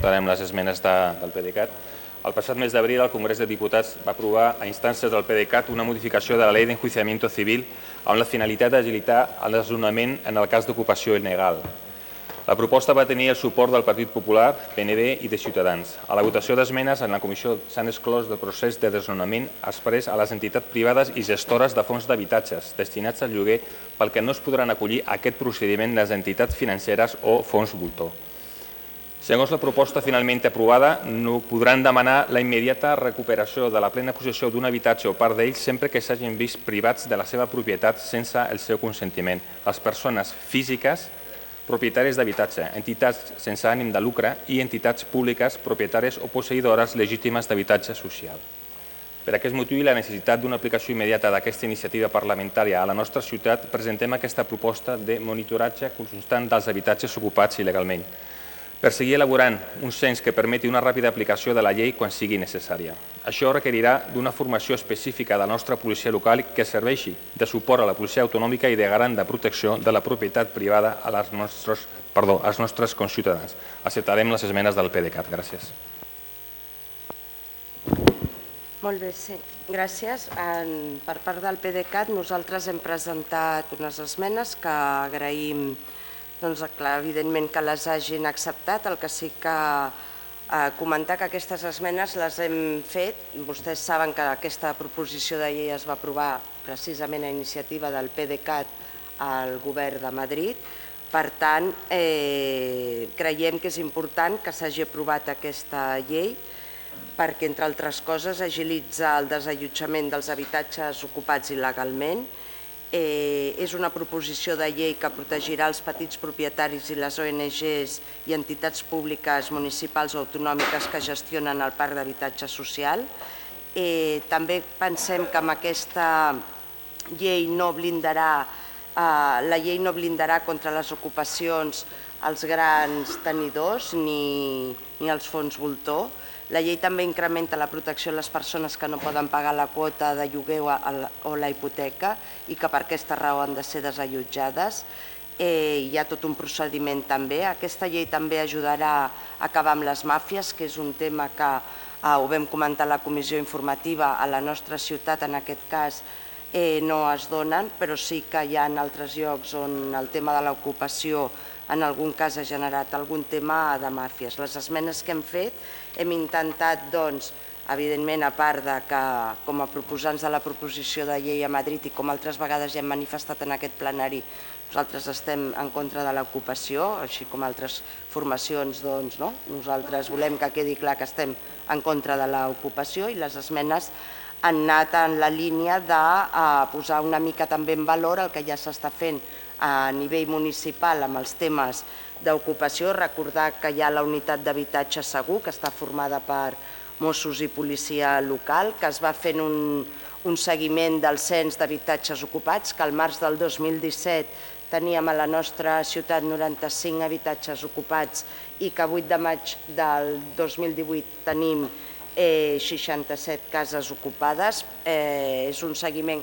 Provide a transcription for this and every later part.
votarem les esmenes del PDeCAT. El passat mes d'abril, el Congrés de Diputats va aprovar, a instàncies del PDeCAT, una modificació de la Ley de Enjuiciamiento Civil amb la finalitat d'agilitar el desnonament en el cas d'ocupació il·legal. La proposta va tenir el suport del Partit Popular, PNB i de Ciutadans. A la votació d'esmenes, en la comissió s'han exclòs del procés de desnonament exprés a les entitats privades i gestores de fons d'habitatges destinats al lloguer, pel que no es podran acollir a aquest procediment les entitats financeres o fons voltor. Segons la proposta finalment aprovada, no podran demanar la immediata recuperació de la plena possessió d'un habitatge o part d'ell sempre que s'hagin vist privats de la seva propietat sense el seu consentiment. Les persones físiques propietaris d'habitatge, entitats sense ànim de lucre i entitats públiques propietàries o posseïdores legítimes d'habitatge social. Per aquest motiu i la necessitat d'una aplicació immediata d'aquesta iniciativa parlamentària a la nostra ciutat, presentem aquesta proposta de monitoratge constant dels habitatges ocupats il·legalment, per seguir elaborant un cens que permeti una ràpida aplicació de la llei quan sigui necessària. Això requerirà d'una formació específica de la nostra policia local que serveixi de suport a la policia autonòmica i de garant de protecció de la propietat privada als nostres conciutadans. Acceptarem les esmenes del PDeCAT. Gràcies. Molt bé, sí. Gràcies. Per part del PDeCAT nosaltres hem presentat unes esmenes que agraïm evidentment que les hagin acceptat. El que sí que comentar que aquestes esmenes les hem fet. Vostès saben que aquesta proposició de llei es va aprovar precisament a iniciativa del PDeCAT al govern de Madrid. Per tant, creiem que és important que s'hagi aprovat aquesta llei perquè, entre altres coses, agilitza el desallotjament dels habitatges ocupats il·legalment. És una proposició de llei que protegirà els petits propietaris i les ONGs i entitats públiques municipals o autonòmiques que gestionen el parc d'habitatge social. També pensem que amb aquesta llei no blindarà contra les ocupacions els grans tenidors ni els fons voltor. La llei també incrementa la protecció de les persones que no poden pagar la quota de lloguer o la hipoteca i que per aquesta raó han de ser desallotjades. Hi ha tot un procediment també. Aquesta llei també ajudarà a acabar amb les màfies, que és un tema que ho vam comentar a la comissió informativa. A la nostra ciutat, en aquest cas, no es donen, però sí que hi ha altres llocs on el tema de l'ocupació en algun cas ha generat algun tema de màfies. Les esmenes que hem fet hem intentat, evidentment, a part que com a proposants de la proposició de llei a Madrid i com altres vegades ja hem manifestat en aquest plenari, nosaltres estem en contra de l'ocupació, així com altres formacions, nosaltres volem que quedi clar que estem en contra de l'ocupació i les esmenes han anat en la línia de posar una mica també en valor el que ja s'està fent a nivell municipal amb els temes d'ocupació. Recordar que hi ha la unitat d'habitatge segur, que està formada per Mossos i policia local, que es va fent un seguiment del cens d'habitatges ocupats, que al març del 2017 teníem a la nostra ciutat 95 habitatges ocupats i que a 8 de maig del 2018 tenim 67 cases ocupades. És un seguiment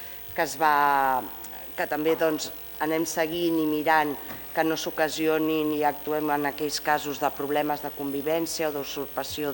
que també anem seguint i mirant que no s'ocasionin i actuem en aquells casos de problemes de convivència o d'usurpació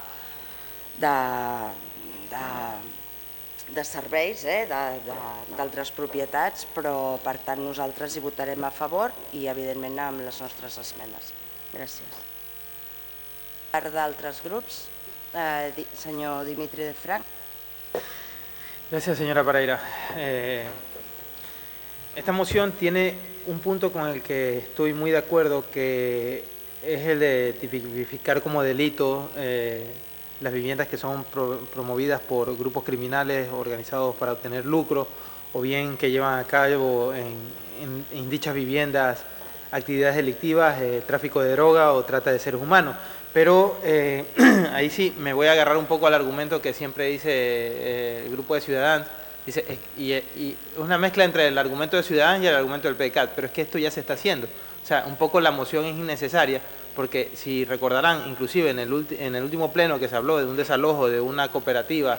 de serveis d'altres propietats, però per tant nosaltres hi votarem a favor i evidentment amb les nostres esmenes. Gràcies. Per d'altres grups, senyor Dimitri de Frank. Gracias, señora Pereira. Esta moción tiene un punto con el que estoy muy de acuerdo, que es el de tipificar como delito las viviendas que son promovidas por grupos criminales organizados para obtener lucro o bien que llevan a cabo en dichas viviendas actividades delictivas, tráfico de droga o trata de seres humanos. Pero ahí sí me voy a agarrar un poco al argumento que siempre dice el grupo de Ciudadanos. Dice, y es una mezcla entre el argumento de Ciudadanos y el argumento del PDeCAT, pero es que esto ya se está haciendo. O sea, un poco la moción es innecesaria, porque si recordarán, inclusive en el último pleno que se habló de un desalojo de una cooperativa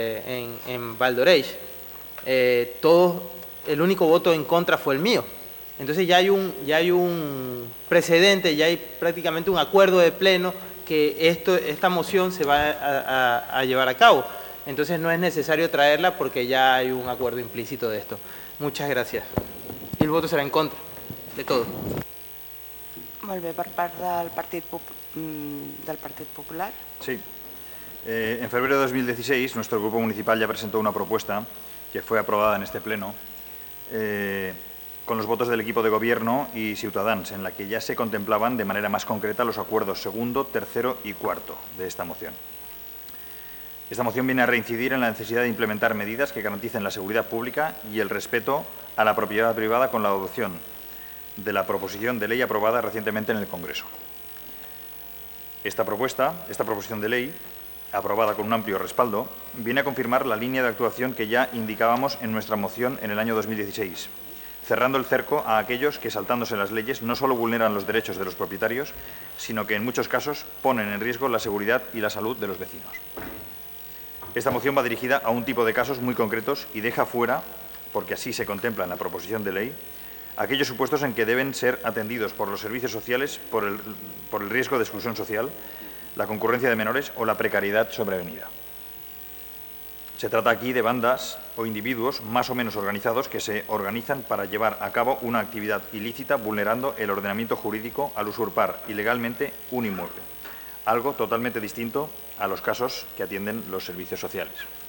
en Valdoreich, el único voto en contra fue el mío. Entonces ya hay un precedente, ya hay prácticamente un acuerdo de pleno que esta moción se va a llevar a cabo. Entonces no es necesario traerla porque ya hay un acuerdo implícito de esto. Muchas gracias. Y el voto será en contra de todo. Molt bé, per part del Partit Popular. Sí. En febrero de 2016, nuestro grupo municipal ya presentó una propuesta que fue aprobada en este pleno con los votos del equipo de gobierno y Ciutadans, en la que ya se contemplaban de manera más concreta los acuerdos segundo, tercero y cuarto de esta moción. Esta moción viene a reincidir en la necesidad de implementar medidas que garanticen la seguridad pública y el respeto a la propiedad privada con la adopción de la proposición de ley aprobada recientemente en el Congreso. Esta proposición de ley, aprobada con un amplio respaldo, viene a confirmar la línea de actuación que ya indicábamos en nuestra moción en el año 2016, cerrando el cerco a aquellos que, saltándose las leyes, no solo vulneran los derechos de los propietarios, sino que en muchos casos ponen en riesgo la seguridad y la salud de los vecinos. Esta moción va dirigida a un tipo de casos muy concretos y deja fuera, porque así se contempla en la proposición de ley, aquellos supuestos en que deben ser atendidos por los servicios sociales por el riesgo de exclusión social, la concurrencia de menores o la precariedad sobrevenida. Se trata aquí de bandas o individuos más o menos organizados que se organizan para llevar a cabo una actividad ilícita vulnerando el ordenamiento jurídico al usurpar ilegalmente un inmueble, algo totalmente distinto a los casos que atienden los servicios sociales.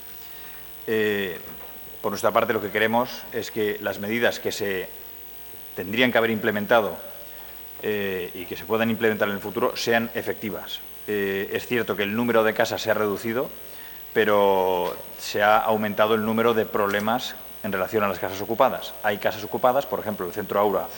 Por nuestra parte, lo que queremos es que las medidas que se tendrían que haber implementado y que se puedan implementar en el futuro sean efectivas. Es cierto que el número de casas se ha reducido, pero se ha aumentado el número de problemas en relación a las casas ocupadas. Hay casas ocupadas, por ejemplo, el Centro Aura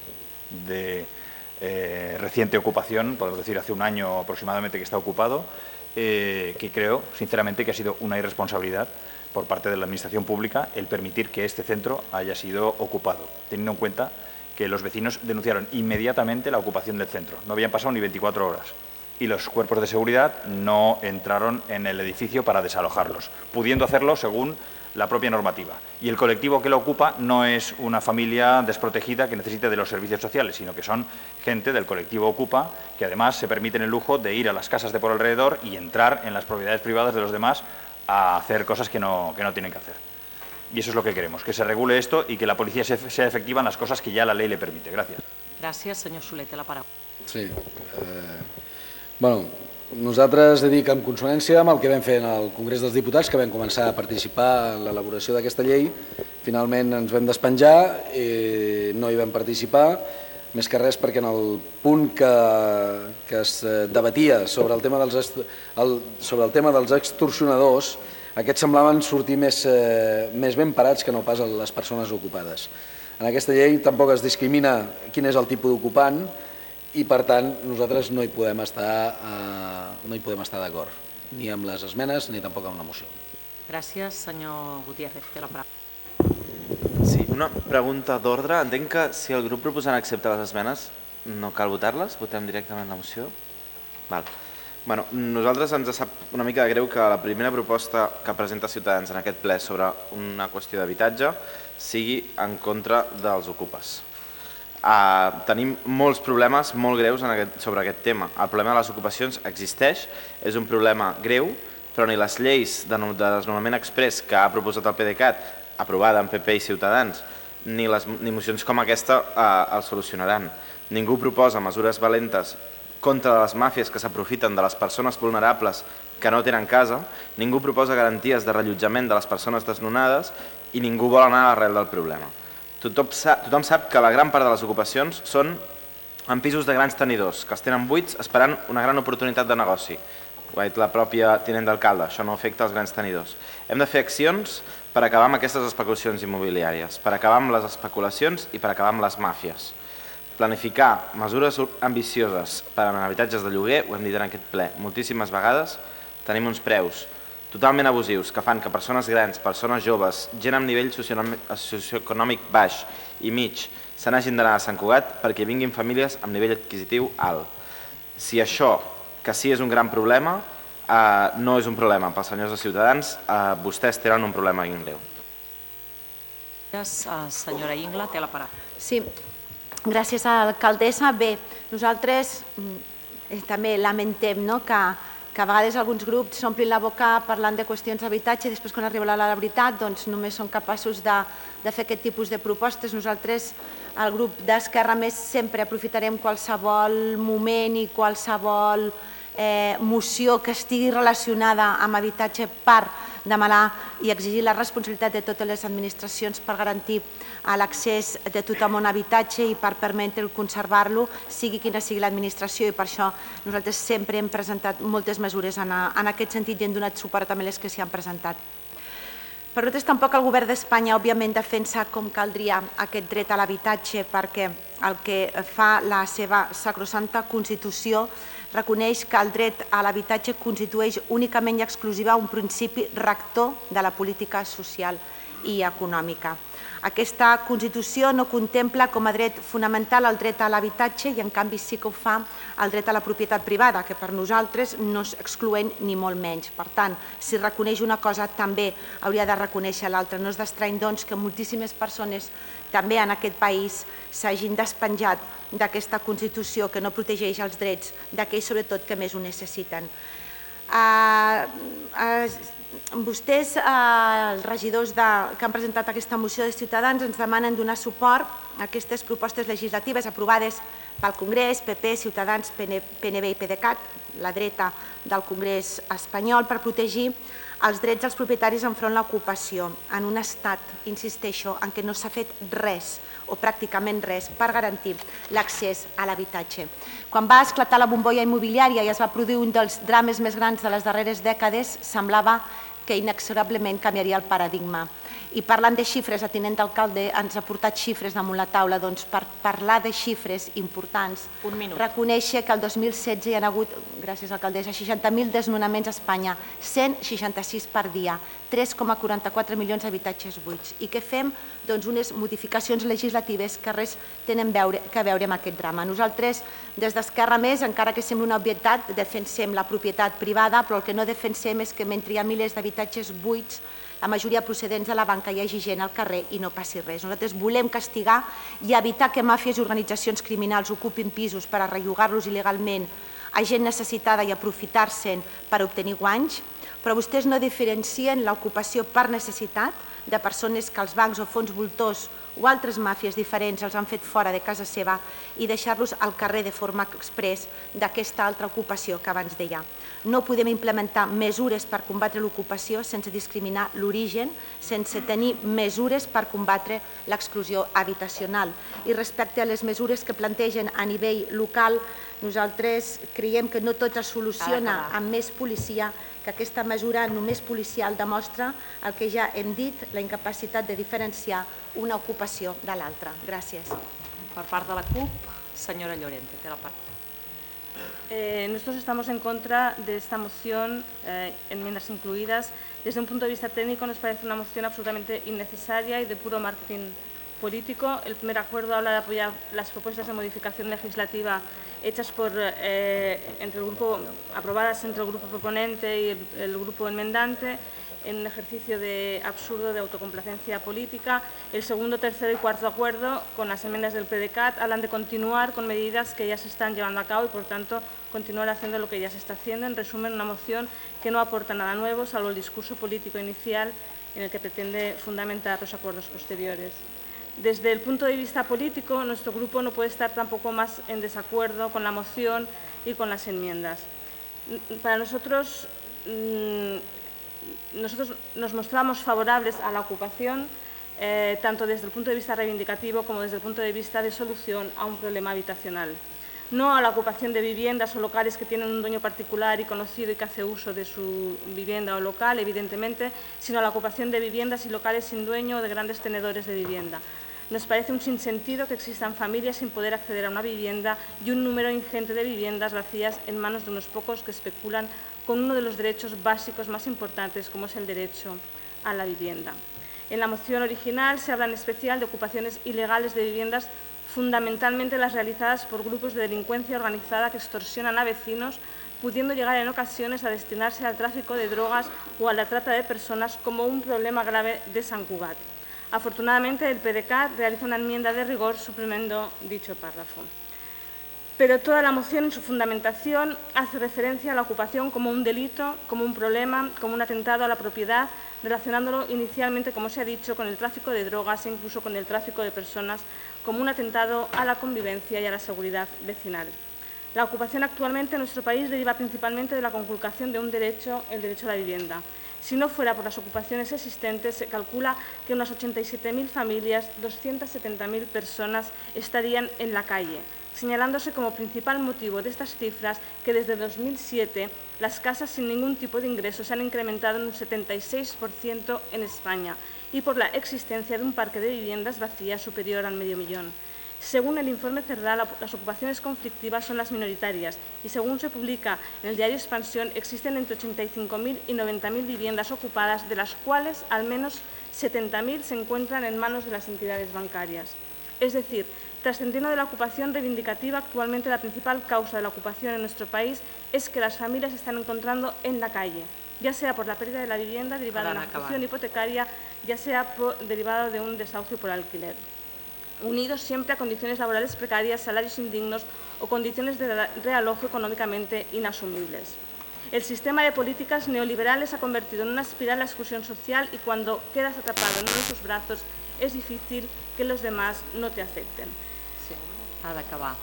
de reciente ocupación, podemos decir hace un año aproximadamente que está ocupado, que creo, sinceramente, que ha sido una irresponsabilidad por parte de la Administración Pública el permitir que este centro haya sido ocupado, teniendo en cuenta que los vecinos denunciaron inmediatamente la ocupación del centro. No habían pasado ni 24 horas y los cuerpos de seguridad no entraron en el edificio para desalojarlos, pudiendo hacerlo según la propia normativa. Y el colectivo que lo ocupa no es una familia desprotegida que necesite de los servicios sociales, sino que son gente del colectivo Ocupa que además se permiten el lujo de ir a las casas de por alrededor y entrar en las propiedades privadas de los demás a hacer cosas que no tienen que hacer. Y eso es lo que queremos, que se regule esto y que la policía sea efectiva en las cosas que ya la ley le permite. Gràcies. Gràcies, senyor Soler, té la paraula. Sí. Bueno, nosaltres he dit que en consonància amb el que vam fer en el Congrés dels Diputats, que vam començar a participar en l'elaboració d'aquesta llei, finalment ens vam despenjar, no hi vam participar, més que res perquè en el punt que es debatia sobre el tema dels extorsionadors, aquests semblaven sortir més ben parats que no pas les persones ocupades. En aquesta llei tampoc es discrimina quin és el tipus d'ocupant i, per tant, nosaltres no hi podem estar d'acord, ni amb les esmenes ni tampoc amb la moció. Gràcies, senyor Gutiérrez, té la paraula. Sí, una pregunta d'ordre. Entenc que si el grup proposant accepta les esmenes no cal votar-les, votem directament la moció. Val. Bueno, nosaltres ens sap una mica de greu que la primera proposta que presenta Ciutadans en aquest ple sobre una qüestió d'habitatge sigui en contra dels ocupes. Tenim molts problemes molt greus sobre aquest tema. El problema de les ocupacions existeix, és un problema greu, però ni les lleis de desnonament exprés que ha proposat el PDeCAT, aprovada en PP i Ciutadans, ni mocions com aquesta el solucionaran. Ningú proposa mesures valentes contra les màfies que s'aprofiten de les persones vulnerables que no tenen casa, ningú proposa garanties de rellotjament de les persones desnonades i ningú vol anar a l'arrel del problema. Tothom sap que la gran part de les ocupacions són en pisos de grans tenidors, que els tenen buits esperant una gran oportunitat de negoci. Ho ha dit la pròpia tinent d'alcalde, això no afecta els grans tenidors. Hem de fer accions per acabar amb aquestes especulacions immobiliàries, per acabar amb les especulacions i per acabar amb les màfies. Planificar mesures ambicioses per a habitatges de lloguer, ho hem dit en aquest ple moltíssimes vegades, tenim uns preus totalment abusius que fan que persones grans, persones joves, gent amb nivell socioeconòmic baix i mig se n'hagin d'anar a Sant Cugat perquè vinguin famílies amb nivell adquisitiu alt. Si això, que sí és un gran problema, no és un problema pels senyors de Ciutadans, vostès tenen un problema ben greu. Senyora Ingla, té la paraula. Sí, Gràcies a l'alcaldessa. Bé, nosaltres també lamentem que a vegades alguns grups s'omplin la boca parlant de qüestions d'habitatge i després quan arriba la veritat doncs només són capaços de fer aquest tipus de propostes. Nosaltres, el grup d'Esquerra Més, sempre aprofitarem qualsevol moment i qualsevol moció que estigui relacionada amb habitatge per demanar i exigir la responsabilitat de totes les administracions per garantir l'accés de tothom a un habitatge i per permetre conservar-lo, sigui quina sigui l'administració, i per això nosaltres sempre hem presentat moltes mesures en aquest sentit i hem donat suport també a les que s'hi han presentat. Per nosaltres tampoc el govern d'Espanya, òbviament, defensa com caldria aquest dret a l'habitatge perquè el que fa la seva sacrosanta Constitució reconeix que el dret a l'habitatge constitueix únicament i exclusiva un principi rector de la política social i econòmica. Aquesta Constitució no contempla com a dret fonamental el dret a l'habitatge i en canvi sí que ho fa el dret a la propietat privada, que per nosaltres no és excloent ni molt menys. Per tant, si reconeix una cosa també hauria de reconèixer l'altra. No és d'estrany, doncs, que moltíssimes persones també en aquest país s'hagin despenjat d'aquesta Constitució que no protegeix els drets d'aquells, sobretot, que més ho necessiten. Vostès, els regidors que han presentat aquesta moció de Ciutadans, ens demanen donar suport a aquestes propostes legislatives aprovades pel Congrés, PP, Ciutadans, PNB i PDeCAT, la dreta del Congrés espanyol, per protegir els drets dels propietaris enfront de l'ocupació en un estat, insisteixo, en què no s'ha fet res o pràcticament res per garantir l'accés a l'habitatge. Quan va esclatar la bombolla immobiliària i es va produir un dels drames més grans de les darreres dècades, semblava que inexorablement canviaria el paradigma. I parlant de xifres, el tinent d'alcalde ens ha portat xifres damunt la taula. Doncs per parlar de xifres importants, reconèixer que el 2016 hi ha hagut, gràcies alcaldessa, 60.000 desnonaments a Espanya, 166 per dia, 3,44 milions d'habitatges buits. I què fem? Doncs unes modificacions legislatives que res tenen a veure amb aquest drama. Nosaltres, des d'Esquerra Més, encara que sembla una obvietat, defensem la propietat privada, però el que no defensem és que mentre hi ha milers d'habitatges buits, la majoria procedents de la banca, hi hagi gent al carrer i no passi res. Nosaltres volem castigar i evitar que màfies i organitzacions criminals ocupin pisos per a rellogar-los il·legalment a gent necessitada i aprofitar-se'n per obtenir guanys, però vostès no diferencien l'ocupació per necessitat de persones que els bancs o fons voltors o altres màfies diferents els han fet fora de casa seva i deixar-los al carrer de forma exprés d'aquesta altra ocupació que abans deia. No podem implementar mesures per combatre l'ocupació sense discriminar l'origen, sense tenir mesures per combatre l'exclusió habitacional. I respecte a les mesures que plantegen a nivell local, nosaltres creiem que no tot es soluciona amb més policia, que aquesta mesura només policial demostra el que ja hem dit, la incapacitat de diferenciar una ocupació de l'altra. Gràcies. Per part de la CUP, senyora Llorente, té la paraula. Nosotros estamos en contra de esta moción, enmiendas incluidas. Desde un punto de vista técnico nos parece una moción absolutamente innecesaria y de puro marketing político. El primer acuerdo habla de apoyar las propuestas de modificación legislativa hechas aprobadas entre el grupo proponente y el grupo enmendante, en un ejercicio absurdo de autocomplacencia política. El segundo, tercero y cuarto acuerdo, con las enmiendas del PDeCAT, hablan de continuar con medidas que ya se están llevando a cabo y, por tanto, continuar haciendo lo que ya se está haciendo. En resumen, una moción que no aporta nada nuevo, salvo el discurso político inicial en el que pretende fundamentar los acuerdos posteriores. Desde el punto de vista político, nuestro grupo no puede estar tampoco más en desacuerdo con la moción y con las enmiendas. Para nosotros nos mostramos favorables a la ocupación, tanto desde el punto de vista reivindicativo como desde el punto de vista de solución a un problema habitacional. No a la ocupación de viviendas o locales que tienen un dueño particular y conocido y que hace uso de su vivienda o local, evidentemente, sino a la ocupación de viviendas y locales sin dueño o de grandes tenedores de vivienda. Nos parece un sinsentido que existan familias sin poder acceder a una vivienda y un número ingente de viviendas vacías en manos de unos pocos que especulan con uno de los derechos básicos más importantes, como es el derecho a la vivienda. En la moción original se habla en especial de ocupaciones ilegales de viviendas, fundamentalmente las realizadas por grupos de delincuencia organizada que extorsionan a vecinos, pudiendo llegar en ocasiones a destinarse al tráfico de drogas o a la trata de personas como un problema grave de Sant Cugat. Afortunadamente, el PDCAT realiza una enmienda de rigor suprimiendo dicho párrafo. Pero toda la moción en su fundamentación hace referencia a la ocupación como un delito, como un problema, como un atentado a la propiedad, relacionándolo inicialmente, como se ha dicho, con el tráfico de drogas e incluso con el tráfico de personas, como un atentado a la convivencia y a la seguridad vecinal. La ocupación actualmente en nuestro país deriva principalmente de la conculcación de un derecho, el derecho a la vivienda. Si no fuera por las ocupaciones existentes, se calcula que unas 87.000 familias, 270.000 personas estarían en la calle, señalándose como principal motivo de estas cifras que desde 2007 las casas sin ningún tipo de ingresos se han incrementado en un 76% en España y por la existencia de un parque de viviendas vacías superior al medio millón. Según el informe Cerdá, las ocupaciones conflictivas son las minoritarias y según se publica en el diario Expansión, existen entre 85.000 y 90.000 viviendas ocupadas, de las cuales al menos 70.000 se encuentran en manos de las entidades bancarias. Es decir, trascendiendo de la ocupación reivindicativa, actualmente la principal causa de la ocupación en nuestro país es que las familias se están encontrando en la calle, ya sea por la pérdida de la vivienda derivada de una ejecución hipotecaria, ya sea derivada de un desahucio por alquiler, unidos siempre a condiciones laborales precarias, salarios indignos o condiciones de realojo económicamente inasumibles. El sistema de políticas neoliberales ha convertido en una espiral la exclusión social y cuando quedas atrapado en uno de sus brazos es difícil que los demás no te acepten. Sí, ha d'acabar.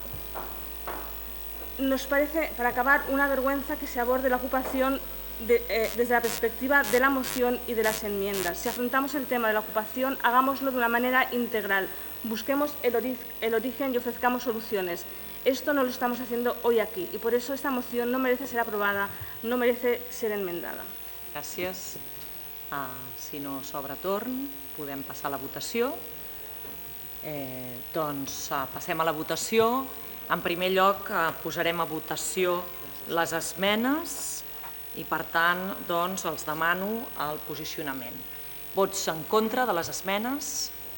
Nos parece, para acabar, una vergüenza que se aborde la ocupación desde la perspectiva de la moción y de las enmiendas. Si afrontamos el tema de la ocupación, hagámoslo de una manera integral. Busquemos el origen y ofrezcamos soluciones. Esto no lo estamos haciendo hoy aquí y por eso esta moción no merece ser aprobada, no merece ser enmendada. Gràcies. Si no s'obre torn, podem passar a la votació. Passem a la votació. En primer lloc, posarem a votació les esmenes i, per tant, els demano el posicionament. Vots en contra de les esmenes?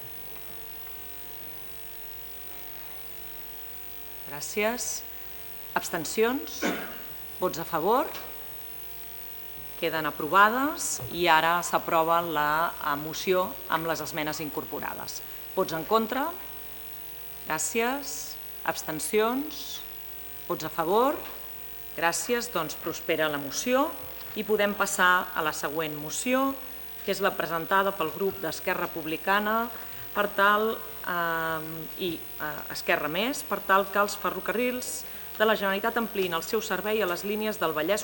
Gràcies. Abstencions? Vots a favor? Queden aprovades i ara s'aprova la moció amb les esmenes incorporades. Vots en contra? Gràcies. Abstencions? Vots a favor? Gràcies. Doncs prospera la moció i podem passar a la següent moció, que és la presentada pel grup d'Esquerra Republicana i Esquerra Més, per tal que els ferrocarrils de la Generalitat ampliïn el seu servei a les línies del Vallès